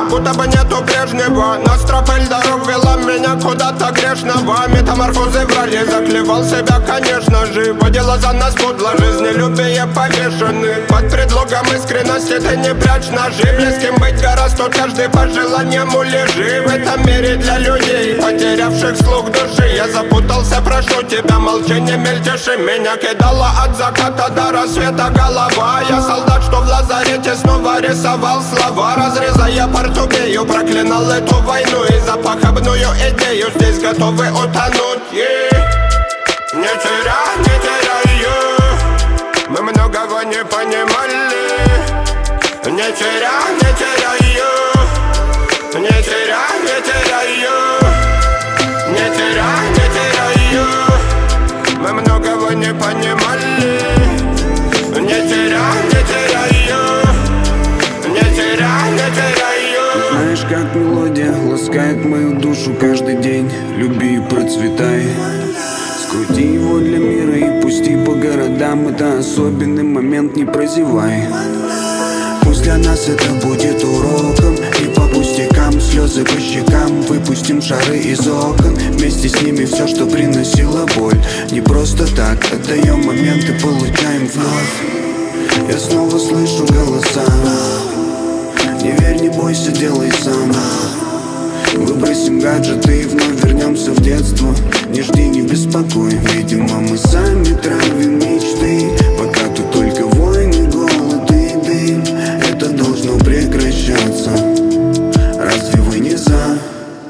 будто бы нету прежнего. Но стропель дорог вела меня куда-то грешного. Метаморфозы врали, заклевал себя, конечно же. Водила за нас подло, жизнелюбие повешены. Под предлогом искренности ты не прячь ножи. Близким быть гораздо, каждый по желаниям улежи. В этом мире для людей, потерявших слух души. Я запутался, прошу тебя, молчание мельтеши. Меня кидала от заката до рассвета голова. Я солдат, что в лазарете снова рисовал слова. Разрезая портупею, проклинал эту войну. И за похабную идею здесь готовы утонуть. Не теряй ее, мы многого не понимали. Не теряй ее, не теряй ее. Не теряй ее, мы многого не понимали. Не теряй ее, не теряй ее. Знаешь, как мелодия ласкает мою душу каждый день. Люби и процветай. Скрути его для мира и пусти по городам. Это особенный момент, не прозевай. Пусть для нас это будет уроком. И по пустякам, слезы по щекам. Выпустим шары из окон. Вместе с ними все, что приносило боль. Не просто так, отдаем момент и получаем вновь. Я снова слышу голоса. Не верь, не бойся, делай сам. Выбросим гаджеты и вновь вернемся в детство. Не жди, не беспокой. Видимо, мы сами травим мечты. Пока тут только войны, голод и дым. Это должно прекращаться. Разве вы не за?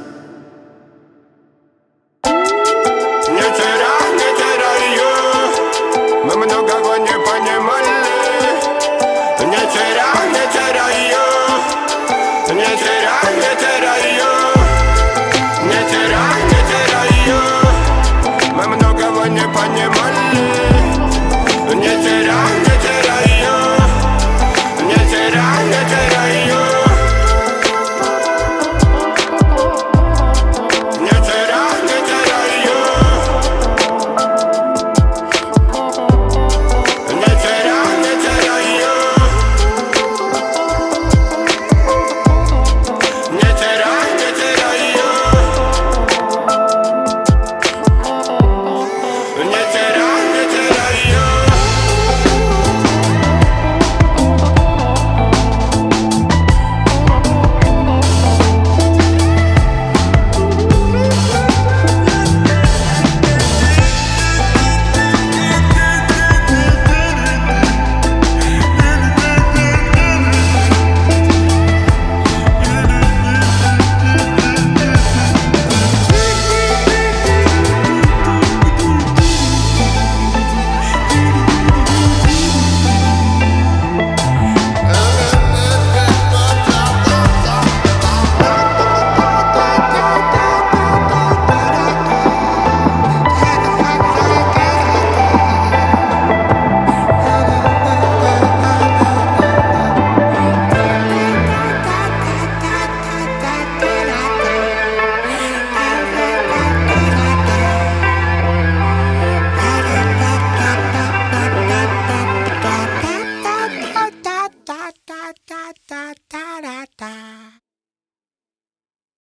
Не теряй ее, мы многого не понимали. Не теряй ее, не теряй ее.